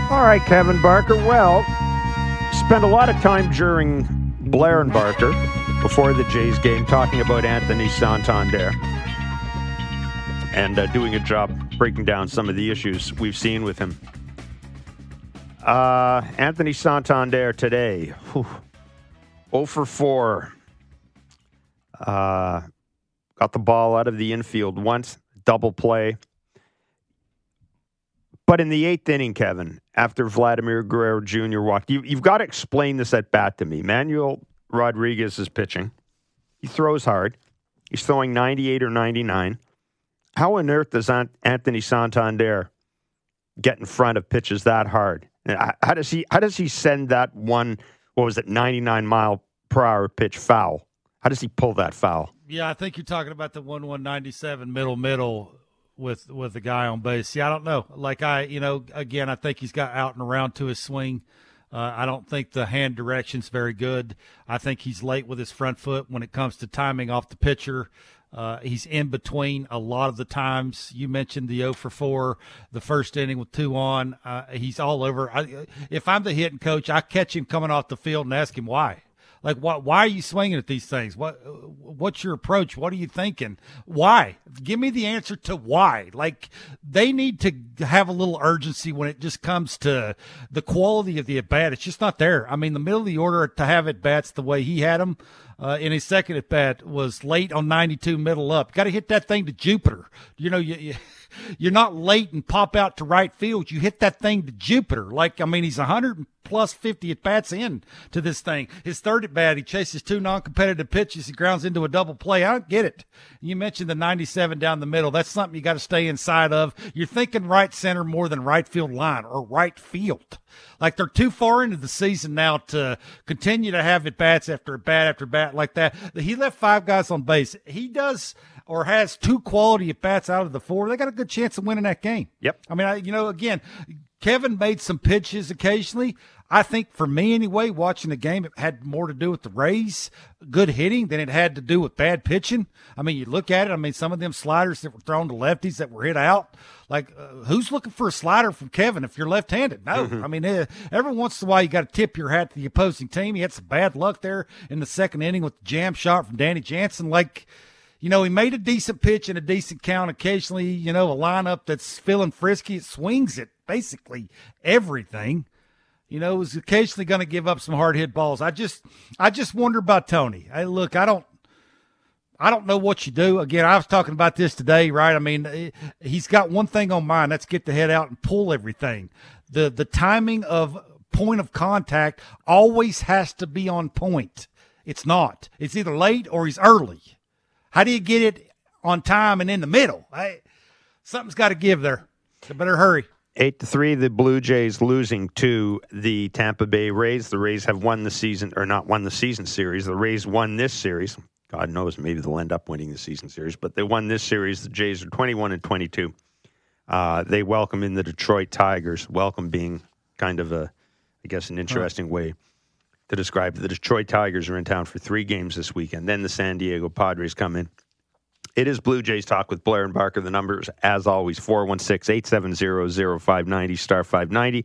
All right, Kevin Barker. Well, spent a lot of time during Blair and Barker before the Jays game talking about Anthony Santander and doing a job breaking down some of the issues we've seen with him. Anthony Santander today, 0 for 4. Got the ball out of the infield once, double play. But in the 8th inning, Kevin, after Vladimir Guerrero Jr. walked, you've got to explain this at bat to me. Manuel Rodriguez is pitching. He throws hard. He's throwing 98 or 99. How on earth does Anthony Santander get in front of pitches that hard? How does he send that 99-mile-per-hour pitch foul? How does he pull that foul? Yeah, I think you're talking about the 1-1-97 middle with the guy on base. Yeah, I don't know. Again, I think he's got out and around to his swing. I don't think the hand direction's very good. I think he's late with his front foot when it comes to timing off the pitcher. He's in between a lot of the times. You mentioned the 0 for 4, the first inning with 2 on. He's all over. If I'm the hitting coach, I catch him coming off the field and ask him why. Like, why are you swinging at these things? What's your approach? What are you thinking? Why? Give me the answer to why. Like, they need to have a little urgency when it just comes to the quality of the at-bat. It's just not there. I mean, the middle of the order to have at-bats the way he had them in his second at-bat was late on 92, middle up. Got to hit that thing to Jupiter. You know, you're not late and pop out to right field. You hit that thing to Jupiter. He's 100 plus 50 at-bats in to this thing. His third at-bat, he chases 2 non-competitive pitches. He grounds into a double play. I don't get it. You mentioned the 97 down the middle. That's something you got to stay inside of. You're thinking right center more than right field line or right field. Like, they're too far into the season now to continue to have at-bats after bat like that. He left 5 guys on base. He does or has 2 quality at-bats out of the 4. They got a good chance of winning that game. Yep. I mean, again, Kevin made some pitches occasionally. I think for me anyway, watching the game, it had more to do with the Rays, good hitting, than it had to do with bad pitching. I mean, you look at it, some of them sliders that were thrown to lefties that were hit out, who's looking for a slider from Kevin if you're left-handed? No. Mm-hmm. Every once in a while you got to tip your hat to the opposing team. He had some bad luck there in the second inning with the jam shot from Danny Jansen. He made a decent pitch and a decent count occasionally, a lineup that's feeling frisky. It swings at basically everything. Is occasionally going to give up some hard hit balls. I just wonder about Tony. I don't know what you do. Again, I was talking about this today, right? He's got one thing on mind. That's get the head out and pull everything. The timing of point of contact always has to be on point. It's not. It's either late or he's early. How do you get it on time and in the middle? Something's got to give there. So better hurry. 8-3, the Blue Jays losing to the Tampa Bay Rays. The Rays have won the season, or not won the season series. The Rays won this series. God knows, maybe they'll end up winning the season series, but they won this series. The Jays are 21-22. They welcome in the Detroit Tigers. Welcome being kind of an interesting way to describe it. The Detroit Tigers are in town for 3 games this weekend. Then the San Diego Padres come in. It is Blue Jays Talk with Blair and Barker. The numbers, as always, 416-870-0590, star 590,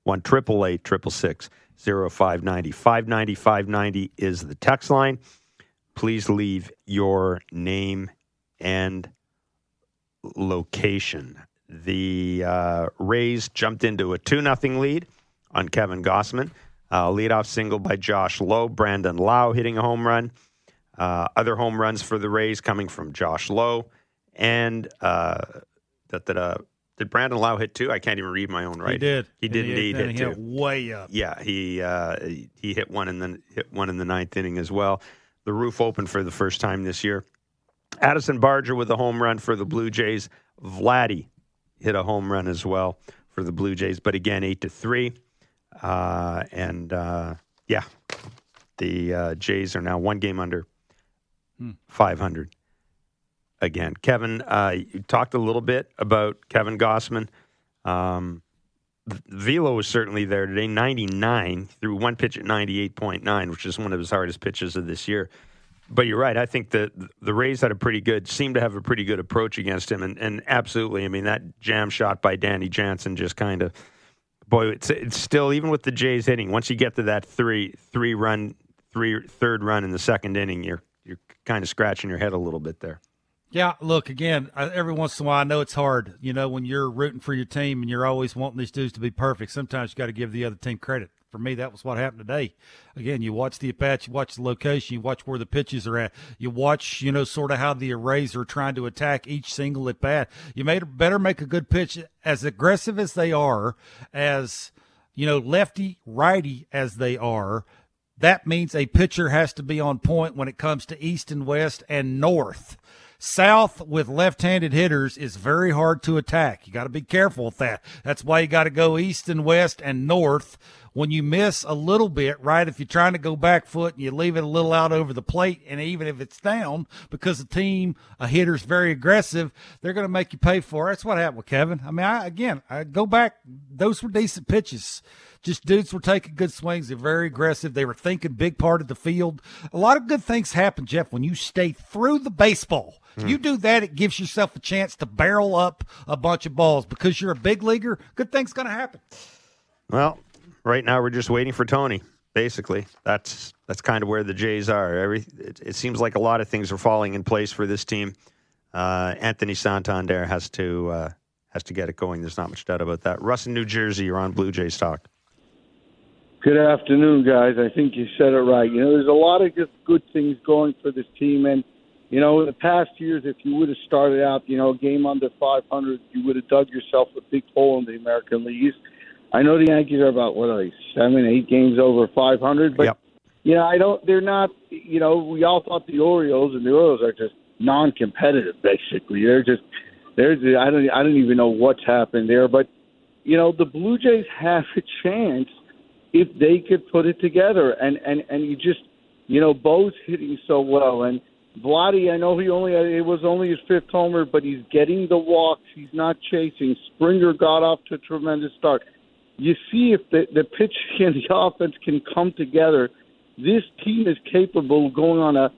1-888-666-0590. 590 is the text line. Please leave your name and location. The Rays jumped into a 2-0 lead on Kevin Gausman. Leadoff single by Josh Lowe. Brandon Lau hitting a home run. Other home runs for the Rays coming from Josh Lowe. And did Brandon Lau hit 2? I can't even read my own writing. He did. He did indeed hit 2. Hit way up. Yeah, he hit one and then hit one in the 9th inning as well. The roof opened for the first time this year. Addison Barger with a home run for the Blue Jays. Vladdy hit a home run as well for the Blue Jays. But again, 8-3. The Jays are now 1 game under 500 again. Kevin, you talked a little bit about Kevin Gausman. Velo was certainly there today, 99, threw 1 pitch at 98.9, which is one of his hardest pitches of this year. But you're right. I think the Rays seemed to have a pretty good approach against him. And absolutely, that jam shot by Danny Jansen just kind of boy, it's still, even with the Jays hitting, once you get to that third run in the second inning, you're kind of scratching your head a little bit there. Yeah, look, again, every once in a while, I know it's hard, when you're rooting for your team and you're always wanting these dudes to be perfect. Sometimes you got to give the other team credit. For me, that was what happened today. Again, you watch the at-bats, you watch the location, you watch where the pitches are at, you watch, sort of how the Rays are trying to attack each single at-bat. You better make a good pitch, as aggressive as they are, as, lefty, righty as they are. That means a pitcher has to be on point when it comes to east and west and north. South with left-handed hitters is very hard to attack. You got to be careful with that. That's why you got to go east and west and north. When you miss a little bit, right, if you're trying to go back foot and you leave it a little out over the plate, and even if it's down because a hitter's very aggressive, they're going to make you pay for it. That's what happened with Kevin. I mean, I go back. Those were decent pitches. Just dudes were taking good swings. They're very aggressive. They were thinking big part of the field. A lot of good things happen, Jeff, when you stay through the baseball. You do that, it gives yourself a chance to barrel up a bunch of balls. Because you're a big leaguer, good things going to happen. Well, right now we're just waiting for Tony, basically. That's kind of where the Jays are. It seems like a lot of things are falling in place for this team. Anthony Santander has to get it going. There's not much doubt about that. Russ in New Jersey, you're on Blue Jays Talk. Good afternoon, guys. I think you said it right. There's a lot of just good things going for this team. And, in the past years, if you would have started out, a game under 500, you would have dug yourself a big hole in the American League East. I know the Yankees are about, 7, 8 games over 500, but, they're not, we all thought the Orioles are just non-competitive, basically. I don't even know what's happened there, but, the Blue Jays have a chance if they could put it together, and you just, Bo's hitting so well, and Vladdy, I know it was only his 5th homer, but he's getting the walks. He's not chasing. Springer got off to a tremendous start. You see, if the pitch and the offense can come together, this team is capable of going on a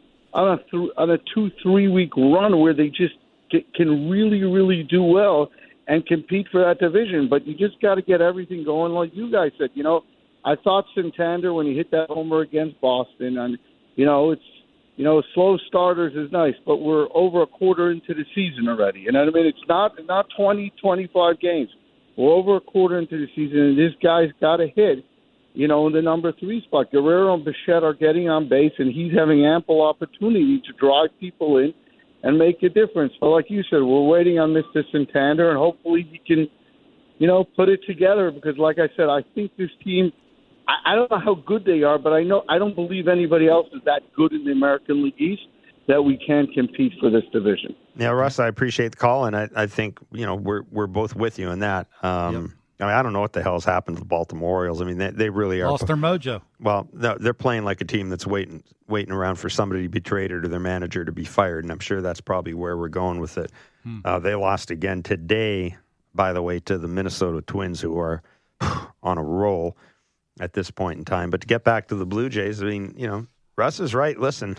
2-3 week run where they just can really, really do well and compete for that division. But you just got to get everything going, like you guys said. I thought Santander, when he hit that homer against Boston, and it's. Slow starters is nice, but we're over a quarter into the season already. You know what I mean? It's not 20, 25 games. We're over a quarter into the season, and this guy's got to hit, in the number 3 spot. Guerrero and Bichette are getting on base, and he's having ample opportunity to drive people in and make a difference. But like you said, we're waiting on Mr. Santander, and hopefully he can, put it together because, like I said, I think this team – I don't know how good they are, but I don't believe anybody else is that good in the American League East that we can compete for this division. Yeah, Russ, I appreciate the call, and I think we're both with you on that. I don't know what the hell's happened to the Baltimore Orioles. I mean, they really are lost their mojo. Well, they're playing like a team that's waiting around for somebody to be traded or their manager to be fired, and I'm sure that's probably where we're going with it. They lost again today, by the way, to the Minnesota Twins, who are on a roll at this point in time. But to get back to the Blue Jays, I mean, Russ is right. Listen,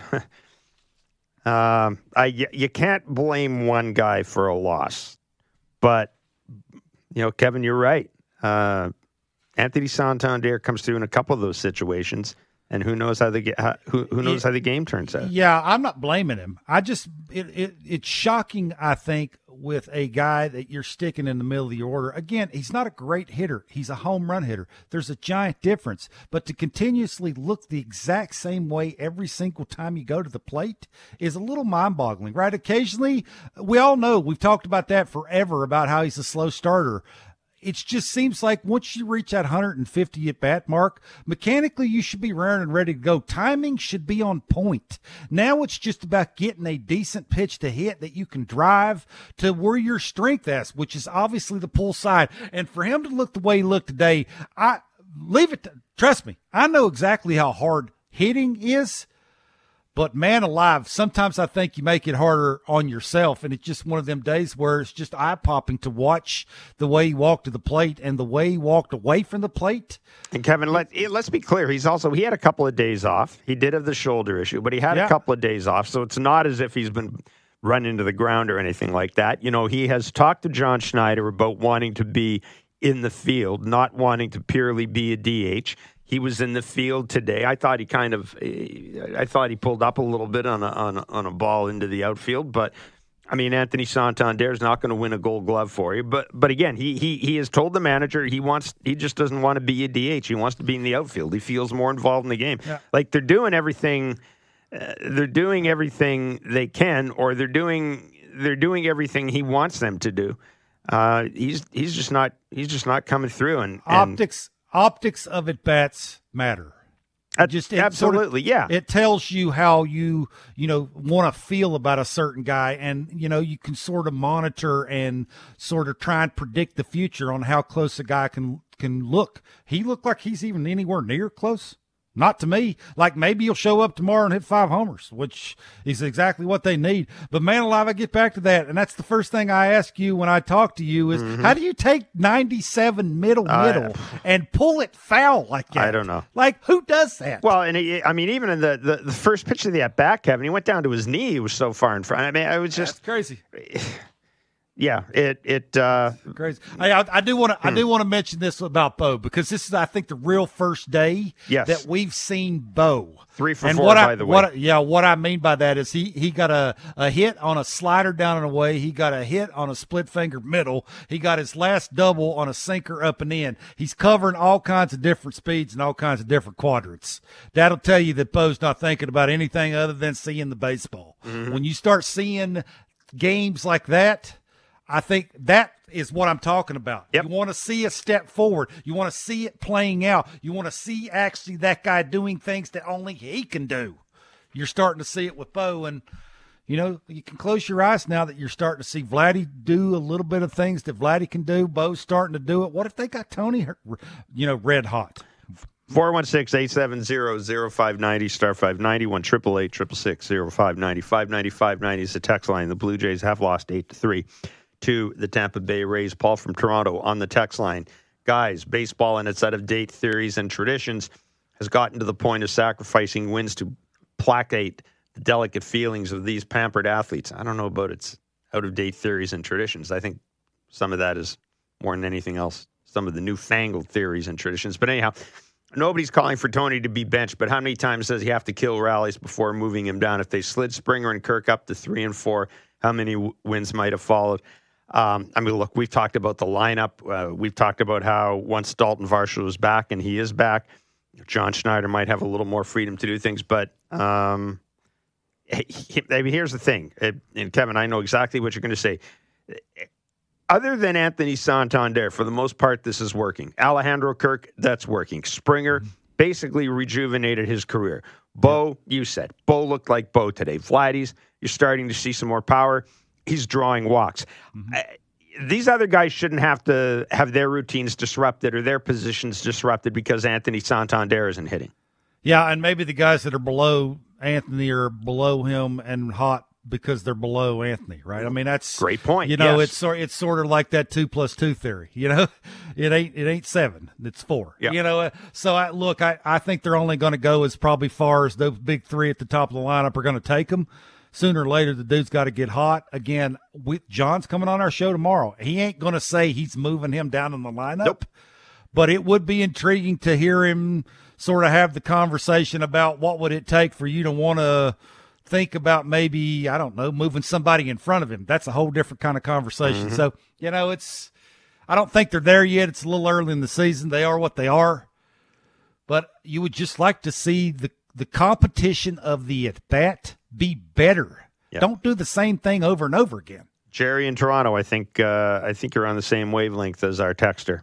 you can't blame one guy for a loss. But, Kevin, you're right. Anthony Santander comes through in a couple of those situations, and who knows how the game turns out. Yeah, I'm not blaming him. It's shocking, I think, with a guy that you're sticking in the middle of the order. Again, he's not a great hitter. He's a home run hitter. There's a giant difference. But to continuously look the exact same way every single time you go to the plate is a little mind-boggling, right? Occasionally, we all know, we've talked about that forever, about how he's a slow starter. It just seems like once you reach that 150 at-bat mark, mechanically you should be raring and ready to go. Timing should be on point. Now it's just about getting a decent pitch to hit that you can drive to where your strength is, which is obviously the pull side. And for him to look the way he looked today, trust me, I know exactly how hard hitting is. But man alive, sometimes I think you make it harder on yourself, and it's just one of them days where it's just eye-popping to watch the way he walked to the plate and the way he walked away from the plate. And Kevin, let's be clear. He had a couple of days off. He did have the shoulder issue, but he had a couple of days off, so it's not as if he's been run into the ground or anything like that. He has talked to John Schneider about wanting to be in the field, not wanting to purely be a DH. He was in the field today. I thought he pulled up a little bit on a ball into the outfield, but I mean, Anthony Santander is not going to win a Gold Glove for you. But again, he has told the manager he just doesn't want to be a DH. He wants to be in the outfield. He feels more involved in the game. Yeah. Like they're doing everything. They're doing everything they can, or they're doing everything he wants them to do. He's just not coming through. And optics of at bats matter. Absolutely, yeah. It tells you how you want to feel about a certain guy, and you can sort of monitor and sort of try and predict the future on how close a guy can look. He looked like he's even anywhere near close. Not to me. Like maybe he'll show up tomorrow and hit 5 homers, which is exactly what they need. But man alive, I get back to that, and that's the first thing I ask you when I talk to you is, how do you take 97 middle and pull it foul like that? I don't know. Like, who does that? Well, and even in the first pitch of the at-bat, Kevin, he went down to his knee. He was so far in front. I mean, I was just... That's crazy. Yeah, crazy. I do want to mention this about Bo, because this is, I think, the real first day that we've seen Bo. 3 for 4, by the way. What I mean by that is he got a hit on a slider down and away. He got a hit on a split finger middle. He got his last double on a sinker up and in. He's covering all kinds of different speeds and all kinds of different quadrants. That'll tell you that Bo's not thinking about anything other than seeing the baseball. Mm-hmm. When you start seeing games like that, I think that is what I'm talking about. Yep. You want to see a step forward. You want to see it playing out. You want to see actually that guy doing things that only he can do. You're starting to see it with Bo, and you can close your eyes now that you're starting to see Vladdy do a little bit of things that Vladdy can do. Bo's starting to do it. What if they got Tony, red hot? 416-870-0590, star 590, 1-888-666-0590, 590 is the text line. The Blue Jays have lost 8-3. To the Tampa Bay Rays. Paul from Toronto on the text line. Guys, baseball and its out-of-date theories and traditions has gotten to the point of sacrificing wins to placate the delicate feelings of these pampered athletes. I don't know about its out-of-date theories and traditions. I think some of that is, more than anything else, some of the newfangled theories and traditions. But anyhow, nobody's calling for Tony to be benched, but how many times does he have to kill rallies before moving him down? If they slid Springer and Kirk up to 3 and 4, how many wins might have followed? Look, we've talked about the lineup. We've talked about how once Dalton Varsho is back, and he is back, John Schneider might have a little more freedom to do things. But here's the thing, and Kevin, I know exactly what you're going to say. Other than Anthony Santander, for the most part, this is working. Alejandro Kirk, that's working. Springer basically rejuvenated his career. Bo, you said. Bo looked like Bo today. Vladdy's, you're starting to see some more power. He's drawing walks. Mm-hmm. These other guys shouldn't have to have their routines disrupted or their positions disrupted because Anthony Santander isn't hitting. Yeah, and maybe the guys that are below Anthony are below him and hot because they're below Anthony, right? I mean, that's great point. Yes. It's sort of like that 2 + 2 theory. It ain't 7, it's 4. Yep. So I think they're only going to go as probably far as those big 3 at the top of the lineup are going to take them. Sooner or later, the dude's got to get hot. Again, John's coming on our show tomorrow. He ain't going to say he's moving him down in the lineup. Nope. But it would be intriguing to hear him sort of have the conversation about what would it take for you to want to think about maybe, I don't know, moving somebody in front of him. That's a whole different kind of conversation. Mm-hmm. So, I don't think they're there yet. It's a little early in the season. They are what they are. But you would just like to see the competition of the at-bat be better. Yep. Don't do the same thing over and over again. Jerry in Toronto, I think you're on the same wavelength as our texter.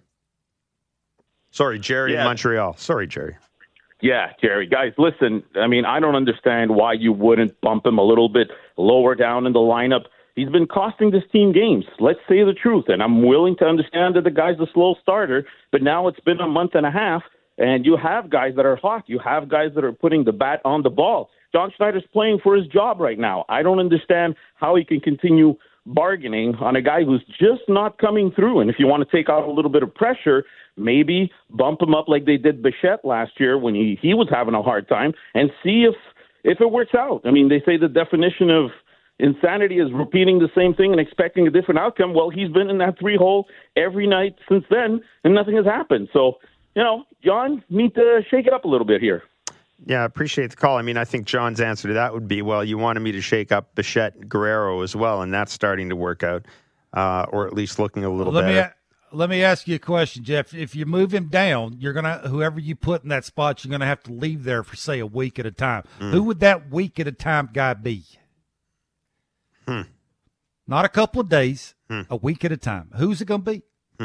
Sorry, Jerry in Montreal. Sorry, Jerry. Yeah, Jerry. Guys, listen, I don't understand why you wouldn't bump him a little bit lower down in the lineup. He's been costing this team games. Let's say the truth. And I'm willing to understand that the guy's a slow starter, but now it's been a month and a half, and you have guys that are hot. You have guys that are putting the bat on the ball. John Schneider's playing for his job right now. I don't understand how he can continue bargaining on a guy who's just not coming through. And if you want to take out a little bit of pressure, maybe bump him up like they did Bichette last year when he was having a hard time and see if it works out. They say the definition of insanity is repeating the same thing and expecting a different outcome. Well, he's been in that 3-hole every night since then, and nothing has happened. So, John, need to shake it up a little bit here. Yeah, I appreciate the call. I mean, I think John's answer to that would be, well, you wanted me to shake up Bichette Guerrero as well, and that's starting to work out, or at least looking a little better. Let me ask you a question, Jeff. If you move him down, you're gonna whoever you put in that spot, you're gonna have to leave there for say a week at a time. Who would that week at a time guy be? Not a couple of days, a week at a time. Who's it gonna be?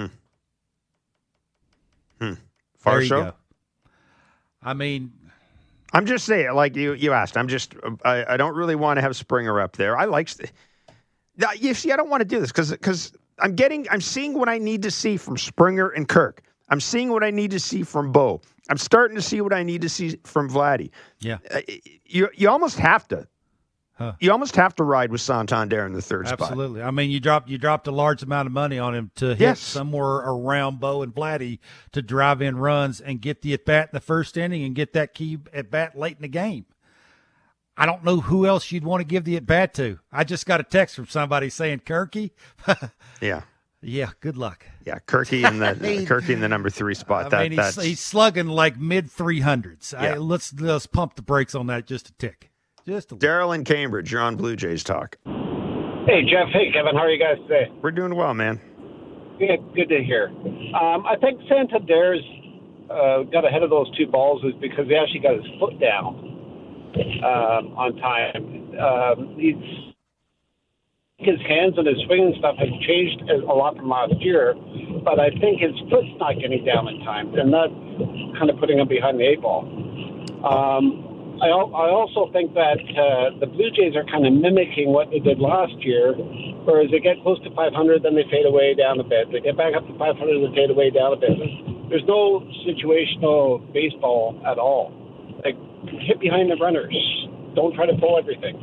Far show. Go. I mean, I'm just saying, like you asked. I don't really want to have Springer up there. You see, I don't want to do this because I'm seeing what I need to see from Springer and Kirk. I'm seeing what I need to see from Bo. I'm starting to see what I need to see from Vladdy. Yeah. You almost have to. You almost have to ride with Santander in the third spot. Absolutely. I mean, you dropped a large amount of money on him to hit somewhere around Bo and Vladdy to drive in runs and get the at-bat in the first inning and get that key at-bat late in the game. I don't know who else you'd want to give the at-bat to. I just got a text from somebody saying Kirky. Yeah. Yeah, good luck. Yeah, Kirky in the number 3 spot. He's slugging like mid-300s. Yeah. Let's pump the brakes on that just a tick. Daryl in Cambridge, you're on Blue Jays Talk. Hey, Jeff. Hey, Kevin. How are you guys today? We're doing well, man. Good to hear. I think Santander's got ahead of those 2 balls is because he actually got his foot down on time. His hands and his swing and stuff has changed a lot from last year, but I think his foot's not getting down in time, and that's kind of putting him behind the 8 ball. I also think that the Blue Jays are kind of mimicking what they did last year, whereas they get close to 500, then they fade away down a bit. They get back up to 500, they fade away down a bit. There's no situational baseball at all. Like, hit behind the runners. Don't try to pull everything.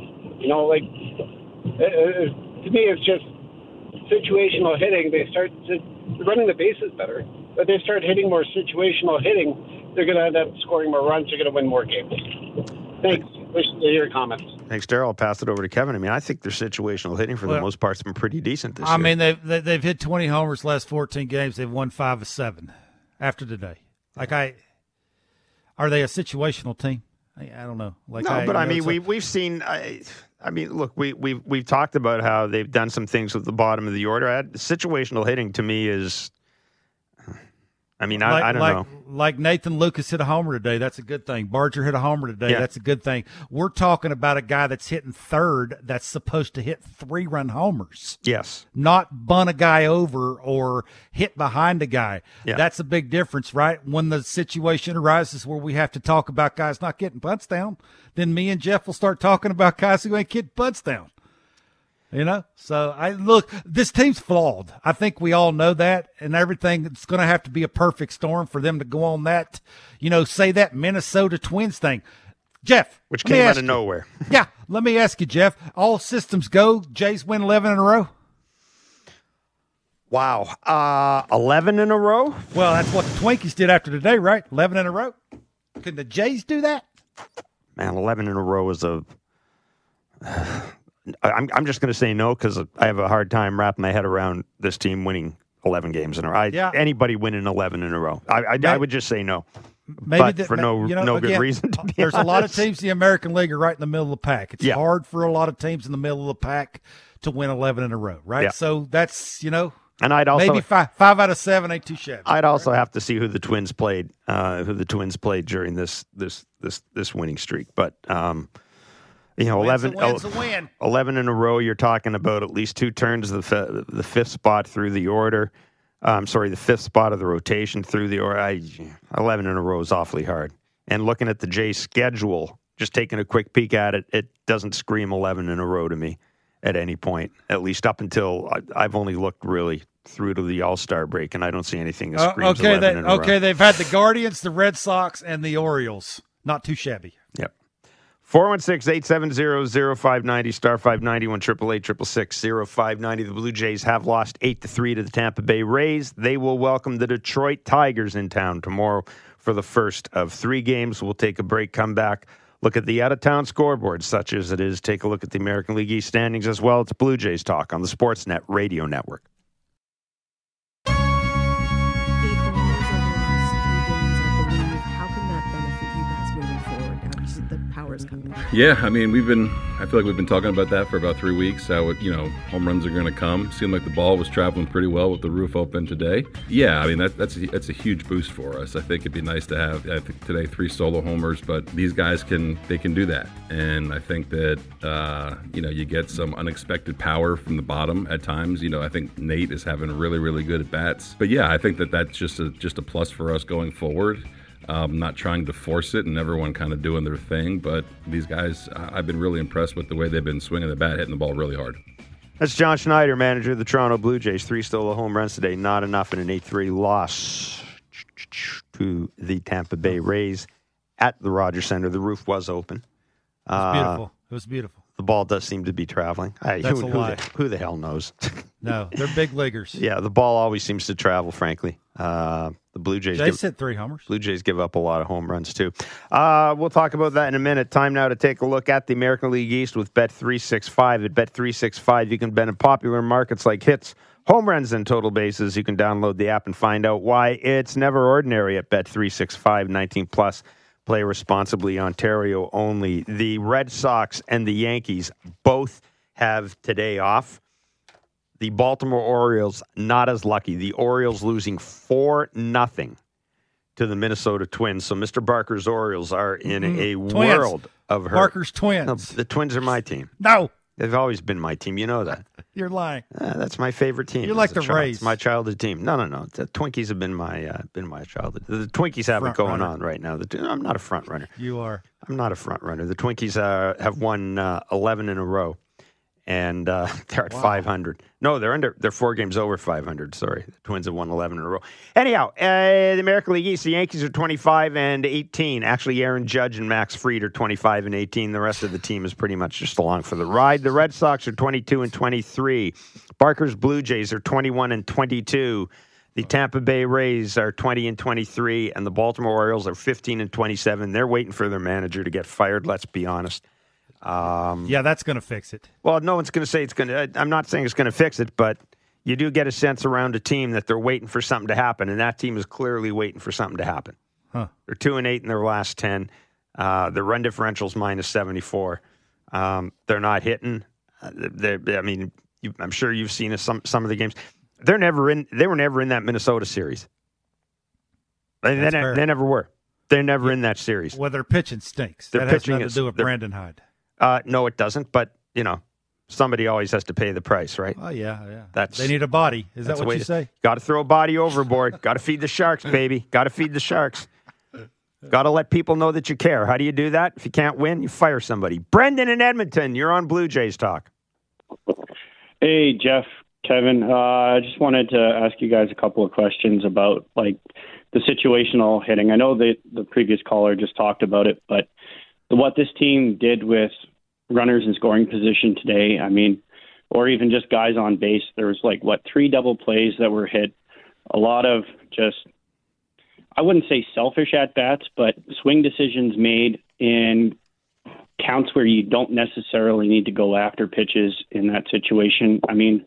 To me, it's just situational hitting. They start running the bases better, but they start hitting more situational hitting. They're going to end up scoring more runs. They're going to win more games. Thanks. Wish to hear your comments. Thanks, Daryl. I'll pass it over to Kevin. I mean, I think their situational hitting for the most part has been pretty decent this year. I mean, they've hit 20 homers last 14 games. They've won 5 of 7 after today. Are they a situational team? I don't know. We've seen. I mean, look, we've talked about how they've done some things with the bottom of the order. Situational hitting to me is. I mean, I don't know. Like Nathan Lucas hit a homer today. That's a good thing. Barger hit a homer today. Yeah. That's a good thing. We're talking about a guy that's hitting third that's supposed to hit 3-run homers. Yes. Not bunt a guy over or hit behind a guy. Yeah. That's a big difference, right? When the situation arises where we have to talk about guys not getting bunts down, then me and Jeff will start talking about guys who ain't getting bunts down. So this team's flawed. I think we all know that, and everything. It's going to have to be a perfect storm for them to go on that, say that Minnesota Twins thing. Jeff. Which came out of nowhere. Yeah. Let me ask you, Jeff. All systems go. Jays win 11 in a row? Wow. 11 in a row? Well, that's what the Twinkies did after today, right? 11 in a row? Can the Jays do that? Man, 11 in a row is I'm just going to say no because I have a hard time wrapping my head around this team winning 11 games in a row. Anybody winning 11 in a row. I would just say no. Maybe for no good reason. To be there's honest. A lot of teams in the American League are right in the middle of the pack. It's hard for a lot of teams in the middle of the pack to win 11 in a row, right? Yeah. So that's, and I'd also maybe five out of 7 ain't too shabby. I'd also have to see who the Twins played, during this winning streak. But 11 in a row. You're talking about at least 2 turns of the 5th spot through the order. The 5th spot of the rotation through the order. 11 in a row is awfully hard. And looking at the Jays' schedule, just taking a quick peek at it, it doesn't scream 11 in a row to me at any point. At least up until I've only looked really through to the All-Star break, and I don't see anything that screams 11 in a row. Okay, they've had the Guardians, the Red Sox, and the Orioles. Not too shabby. Yep. 416-870-0590, star 590, 1-888-666-0590. The Blue Jays have lost 8-3 to the Tampa Bay Rays. They will welcome the Detroit Tigers in town tomorrow for the first of 3 games. We'll take a break, come back. Look at the out-of-town scoreboard, such as it is. Take a look at the American League East standings as well. It's Blue Jays Talk on the Sportsnet Radio Network. 8 homers over the last 3 games, I believe. How can that benefit you guys moving forward? Obviously, the power is coming. Yeah, I mean, I feel like we've been talking about that for about 3 weeks. How, home runs are going to come. Seemed like the ball was traveling pretty well with the roof open today. Yeah, I mean, that's a huge boost for us. I think it'd be nice to have, I think today, 3 solo homers, but these guys can do that. And I think that, you get some unexpected power from the bottom at times. I think Nate is having really, really good at bats. But yeah, I think that's just a plus for us going forward. Not trying to force it and everyone kind of doing their thing, but these guys, I've been really impressed with the way they've been swinging the bat, hitting the ball really hard. That's John Schneider, manager of the Toronto Blue Jays. 3 solo home runs today, not enough in an 8-3 loss to the Tampa Bay Rays at the Rogers Center. The roof was open. It was beautiful. It was beautiful. The ball does seem to be traveling. That's a lie. Who the hell knows? No, they're big leaguers. Yeah, the ball always seems to travel, frankly. The Blue Jays hit 3 homers. Blue Jays give up a lot of home runs, too. We'll talk about that in a minute. Time now to take a look at the American League East with Bet365. At Bet365, you can bet in popular markets like hits, home runs, and total bases. You can download the app and find out why it's never ordinary at Bet365, 19+. Play responsibly, Ontario only. The Red Sox and the Yankees both have today off. The Baltimore Orioles, not as lucky. The Orioles losing 4-0 to the Minnesota Twins. So Mr. Barker's Orioles are in a world of hurt. Barker's Twins. No, the Twins are my team. No. They've always been my team. You know that. You're lying. That's my favorite team. You're like the Rays. It's my childhood team. No. The Twinkies have been my childhood. The Twinkies have it going on right now. I'm not a front runner. You are. I'm not a front runner. The Twinkies have won 11 in a row, and they're at 500. No, they're 4 games over 500. Sorry, the Twins have won 11 in a row. Anyhow, the American League East, the Yankees are 25-18. Actually, Aaron Judge and Max Fried are 25-18. The rest of the team is pretty much just along for the ride. The Red Sox are 22-23. Barker's Blue Jays are 21-22. The Tampa Bay Rays are 20-23, and the Baltimore Orioles are 15-27. They're waiting for their manager to get fired. Let's be honest. Yeah, that's going to fix it. Well, no one's going to say it's going to. I'm not saying it's going to fix it, but you do get a sense around a team that they're waiting for something to happen, and that team is clearly waiting for something to happen. Huh. They're 2-8 in their last 10. Their run differential's -74. They're not hitting. I'm sure you've seen some of the games. They were never in that Minnesota series. They never were. They're never in that series. Well, their pitching stinks. Their that pitching has nothing to do with Brandon Hyde. No, it doesn't. But somebody always has to pay the price, right? Oh yeah. They need a body. Is that what you say? Got to throw a body overboard. Got to feed the sharks, baby. Got to feed the sharks. Got to let people know that you care. How do you do that? If you can't win, you fire somebody. Brendan in Edmonton, you're on Blue Jays Talk. Hey, Jeff, Kevin. I just wanted to ask you guys a couple of questions about the situational hitting. I know that the previous caller just talked about it, but what this team did with runners in scoring position today, or even just guys on base, there was 3 double plays that were hit. A lot of just, I wouldn't say selfish at-bats, but swing decisions made in counts where you don't necessarily need to go after pitches in that situation.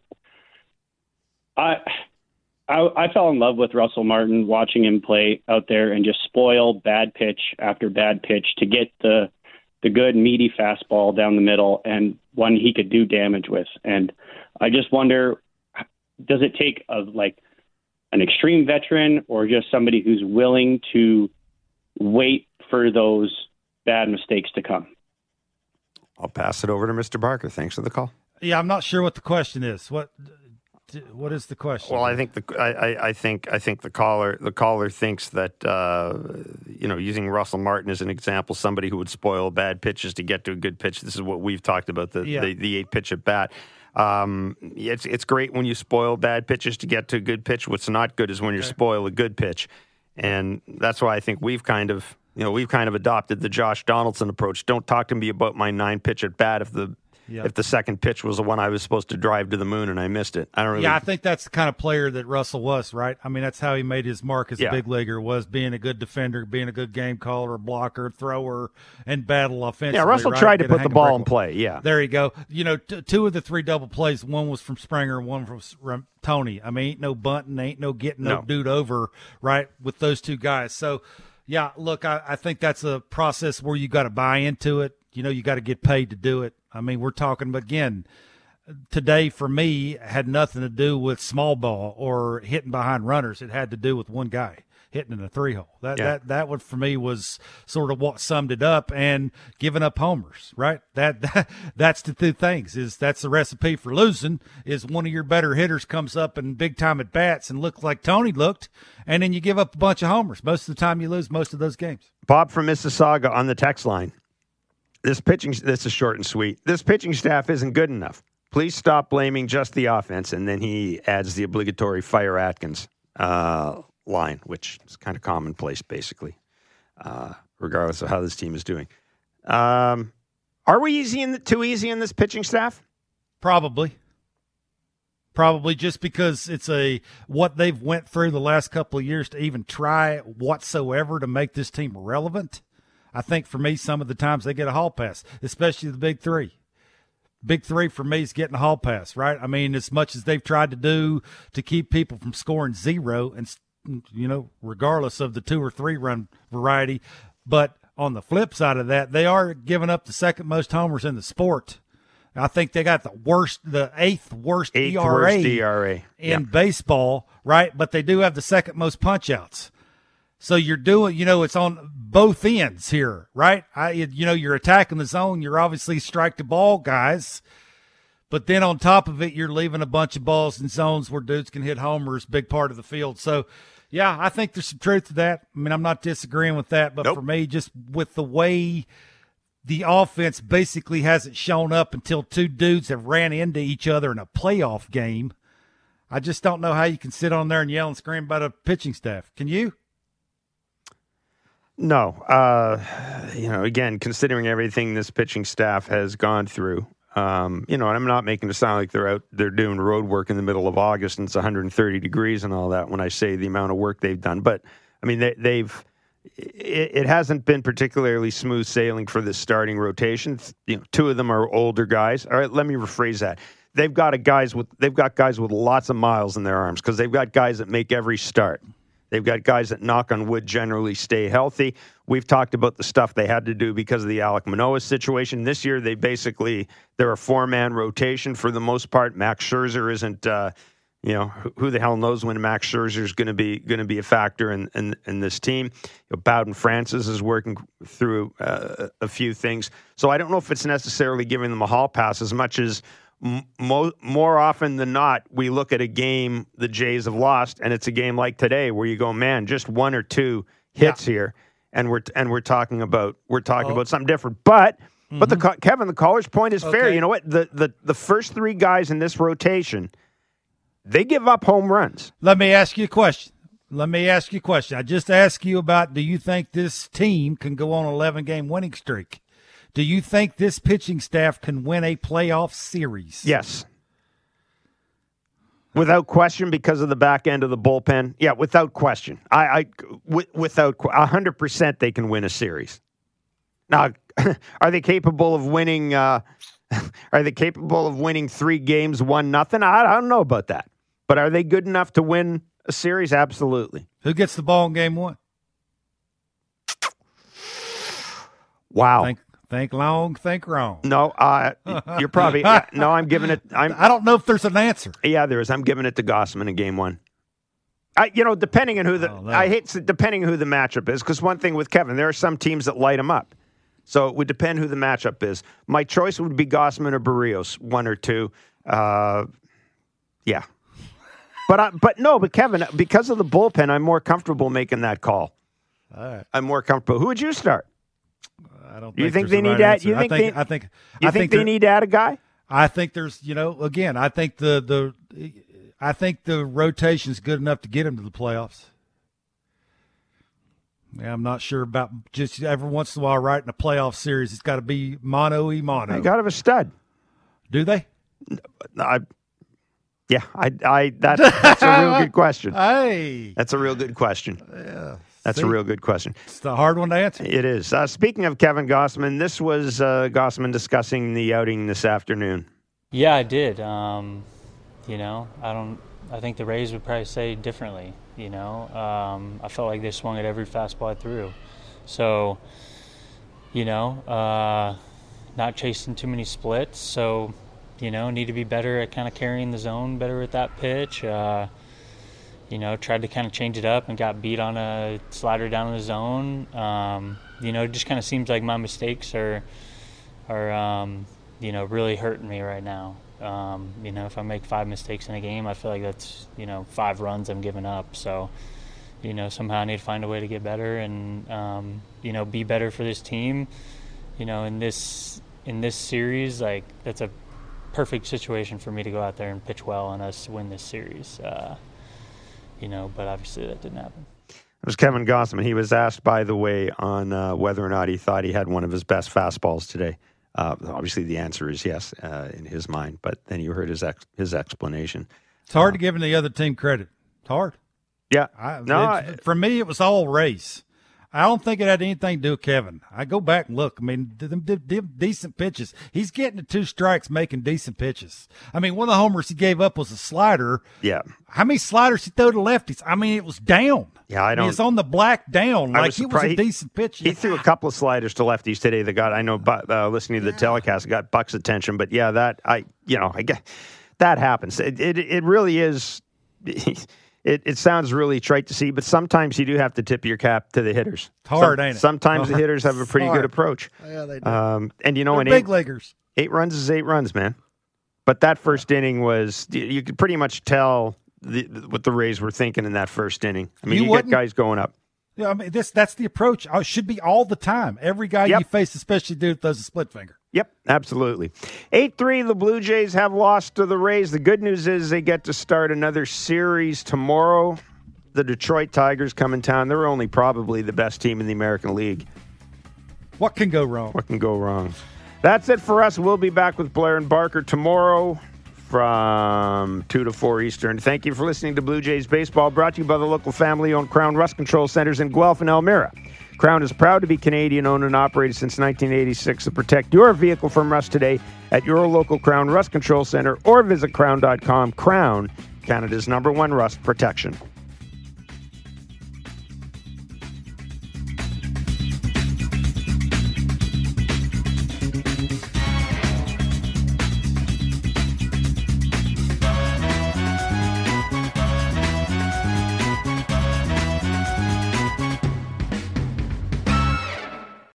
I fell in love with Russell Martin, watching him play out there and just spoil bad pitch after bad pitch to get the good meaty fastball down the middle and one he could do damage with. And I just wonder, does it take an extreme veteran or just somebody who's willing to wait for those bad mistakes to come? I'll pass it over to Mr. Barker. Thanks for the call. Yeah, I'm not sure what the question is. What is the question? Well, I think the caller thinks that using Russell Martin as an example, somebody who would spoil bad pitches to get to a good pitch. This is what we've talked about, the 8-pitch at bat. It's great when you spoil bad pitches to get to a good pitch. What's not good is when you spoil a good pitch, and that's why I think we've kind of adopted the Josh Donaldson approach. Don't talk to me about my 9-pitch at bat if the second pitch was the one I was supposed to drive to the moon and I missed it. I don't really. Yeah, I think that's the kind of player that Russell was, right? I mean, that's how he made his mark as a big leaguer, was being a good defender, being a good game caller, blocker, thrower, and battle offensively. Yeah, Russell tried to put the ball in play. Yeah, there you go. You know, two of the three double plays, one was from Springer, one from Tony. I mean, ain't no bunting, ain't no getting no dude over, right, with those two guys. So, yeah, look, I think that's a process where you got to buy into it. You know, you got to get paid to do it. I mean, we're talking, again, today for me had nothing to do with small ball or hitting behind runners. It had to do with one guy hitting in a 3-hole. That one for me was sort of what summed it up, and giving up homers, right? That's the two things. That's the recipe for losing, is one of your better hitters comes up in big time at bats and looks like Tony looked, and then you give up a bunch of homers. Most of the time you lose most of those games. Bob from Mississauga on the text line. This is short and sweet. This pitching staff isn't good enough. Please stop blaming just the offense. And then he adds the obligatory fire Atkins line, which is kind of commonplace, basically, regardless of how this team is doing. Are we too easy in this pitching staff? Probably just because it's what they've went through the last couple of years to even try whatsoever to make this team relevant. I think for me, some of the times they get a hall pass, especially the big three. Big three for me is getting a hall pass, right? I mean, as much as they've tried to do to keep people from scoring zero, and, you know, regardless of the 2 or 3 run variety. But on the flip side of that, they are giving up the second most homers in the sport. I think they got the eighth worst ERA in baseball, right? But they do have the second most punch outs. So you're doing, you know, it's on both ends here, right? You're attacking the zone. You're obviously strike the ball guys. But then on top of it, you're leaving a bunch of balls in zones where dudes can hit homers, big part of the field. So, yeah, I think there's some truth to that. I mean, I'm not disagreeing with that. But for me, just with the way the offense basically hasn't shown up until 2 dudes have ran into each other in a playoff game, I just don't know how you can sit on there and yell and scream about a pitching staff. Can you? No. Again, considering everything this pitching staff has gone through, and I'm not making it sound like they're doing road work in the middle of August and it's 130 degrees and all that when I say the amount of work they've done. But, I mean, it hasn't been particularly smooth sailing for this starting rotation. 2 of them are older guys. All right, let me rephrase that. They've got guys with lots of miles in their arms because they've got guys that make every start. They've got guys that, knock on wood, generally stay healthy. We've talked about the stuff they had to do because of the Alek Manoah situation. This year, they're a 4-man rotation for the most part. Max Scherzer isn't, who the hell knows when Max Scherzer is going to be a factor in this team. Bowden Francis is working through a few things. So I don't know if it's necessarily giving them a hall pass as much as more often than not, we look at a game the Jays have lost, and it's a game like today where you go, man, just 1 or 2 hits here, and we're talking about something different. But Kevin, the caller's point is fair. You know what? The first 3 guys in this rotation, they give up home runs. Let me ask you a question. I just asked you about, do you think this team can go on an 11-game winning streak? Do you think this pitching staff can win a playoff series? Yes. Without question, because of the back end of the bullpen. Yeah, without question. Without 100% they can win a series. Now, are they capable of winning 3 games, 1-0? I don't know about that. But are they good enough to win a series? Absolutely. Who gets the ball in game 1? Wow. Think long, think wrong. No, you're probably no. I'm giving it. I don't know if there's an answer. Yeah, there is. I'm giving it to Gossman in game 1. Depending on who depending on who the matchup is, because one thing with Kevin, there are some teams that light him up, so it would depend who the matchup is. My choice would be Gossman or Barrios, 1 or 2. Yeah, but Kevin, because of the bullpen, I'm more comfortable making that call. All right. I'm more comfortable. Who would you start? I don't. You think they need that? You think they need to add a guy? I think there's, again, I think the rotation's good enough to get him to the playoffs. Yeah, I'm not sure about just every once in a while, right, in a playoff series, it's got to be mano a mano. You got to have a stud. Do they? That's a real good question. Hey. That's a real good question. Yeah. That's See? a real good question. It's the hard one to answer. It is. Speaking of Kevin Gossman, this was Gossman discussing the outing this afternoon. Yeah, I did. I think the Rays would probably say differently. I felt like they swung at every fastball I threw. So, not chasing too many splits. So, need to be better at kind of carrying the zone better with that pitch. Tried to kind of change it up and got beat on a slider down in the zone. It just kind of seems like my mistakes are really hurting me right now. If I make 5 mistakes in a game, I feel like that's, 5 runs I'm giving up. So, somehow I need to find a way to get better and, be better for this team. In this series, like, that's a perfect situation for me to go out there and pitch well and us win this series. But obviously that didn't happen. It was Kevin Gossman. He was asked, by the way, on whether or not he thought he had one of his best fastballs today. Obviously, the answer is yes in his mind, but then you heard his explanation. It's hard to give the other team credit. It's hard. Yeah. For me, it was all Rays. I don't think it had anything to do with Kevin. I go back and look. I mean, them decent pitches. He's getting to 2 strikes making decent pitches. I mean, one of the homers he gave up was a slider. Yeah. How many sliders he threw to lefties? I mean, it was down. Yeah, I don't. It's on the black down. Like, it was a decent pitch. He threw a couple of sliders to lefties today that got, I know, listening to the telecast, got Buck's attention. But yeah, I get that happens. It really is. It sounds really trite to see, but sometimes you do have to tip your cap to the hitters. It's hard, ain't it? Sometimes the hitters have a pretty good approach. Yeah, they do. And They're big leaguers. 8 runs is 8 runs, man. But that first inning was, you could pretty much tell what the Rays were thinking in that first inning. I mean, you get guys going up. Yeah, I mean, that's the approach. It should be all the time. Every guy you face, especially dude that does a split finger. Yep, absolutely. 8-3, the Blue Jays have lost to the Rays. The good news is they get to start another series tomorrow. The Detroit Tigers come in town. They're only probably the best team in the American League. What can go wrong? What can go wrong? That's it for us. We'll be back with Blair and Barker tomorrow from 2 to 4 Eastern. Thank you for listening to Blue Jays Baseball, brought to you by the local family-owned Crown Rust Control Centers in Guelph and Elmira. Crown is proud to be Canadian-owned and operated since 1986 to protect your vehicle from rust today at your local Crown Rust Control Center or visit crown.com. Crown, Canada's #1 rust protection.